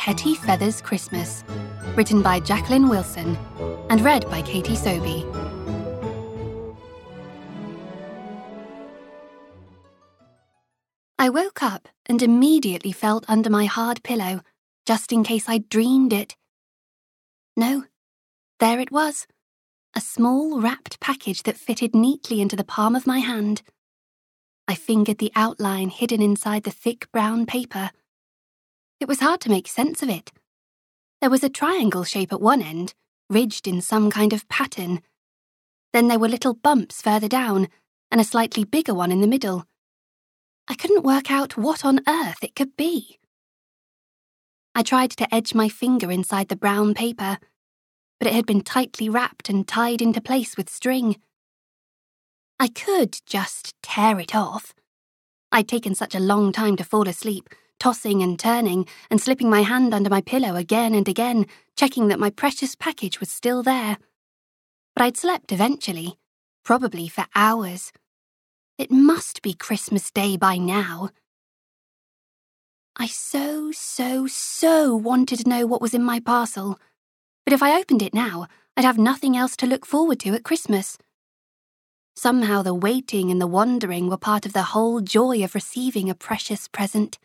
Hetty Feather's Christmas, written by Jacqueline Wilson and read by Katie Sobey. I woke up and immediately felt under my hard pillow, just in case I'd dreamed it. No, there it was, a small wrapped package that fitted neatly into the palm of my hand. I fingered the outline hidden inside the thick brown paper. It was hard to make sense of it. There was a triangle shape at one end, ridged in some kind of pattern. Then there were little bumps further down, and a slightly bigger one in the middle. I couldn't work out what on earth it could be. I tried to edge my finger inside the brown paper, but it had been tightly wrapped and tied into place with string. I could just tear it off. I'd taken such a long time to fall asleep, tossing and turning and slipping my hand under my pillow again and again, checking that my precious package was still there. But I'd slept eventually, probably for hours. It must be Christmas Day by now. I so wanted to know what was in my parcel, but if I opened it now, I'd have nothing else to look forward to at Christmas. Somehow the waiting and the wondering were part of the whole joy of receiving a precious present.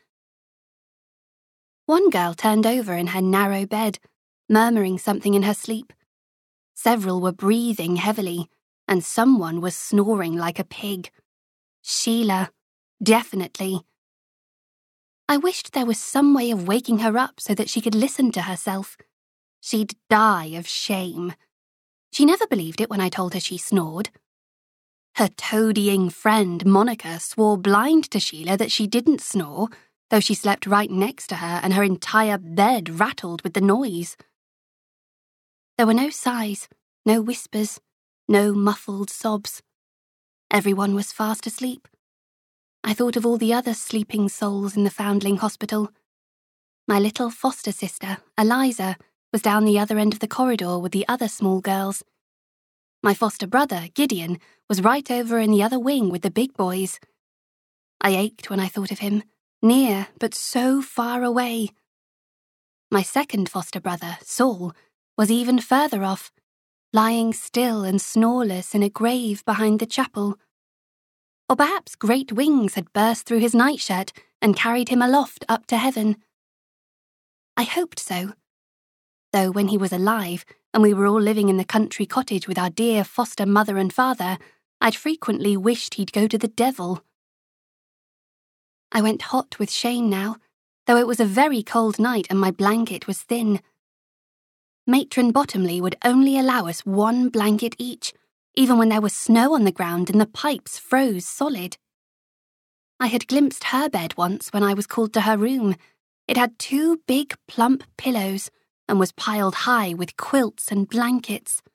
One girl turned over in her narrow bed, murmuring something in her sleep. Several were breathing heavily, and someone was snoring like a pig. Sheila, definitely. I wished there was some way of waking her up so that she could listen to herself. She'd die of shame. She never believed it when I told her she snored. Her toadying friend, Monica, swore blind to Sheila that she didn't snore, though she slept right next to her and her entire bed rattled with the noise. There were no sighs, no whispers, no muffled sobs. Everyone was fast asleep. I thought of all the other sleeping souls in the Foundling Hospital. My little foster sister, Eliza, was down the other end of the corridor with the other small girls. My foster brother, Gideon, was right over in the other wing with the big boys. I ached when I thought of him, near but so far away. My second foster brother, Saul, was even further off, lying still and snoreless in a grave behind the chapel. Or perhaps great wings had burst through his nightshirt and carried him aloft up to heaven. I hoped so. Though when he was alive, and we were all living in the country cottage with our dear foster mother and father, I'd frequently wished he'd go to the devil. I went hot with shame now, though it was a very cold night and my blanket was thin. Matron Bottomley would only allow us one blanket each, even when there was snow on the ground and the pipes froze solid. I had glimpsed her bed once when I was called to her room. It had 2 big plump pillows and was piled high with quilts and blankets.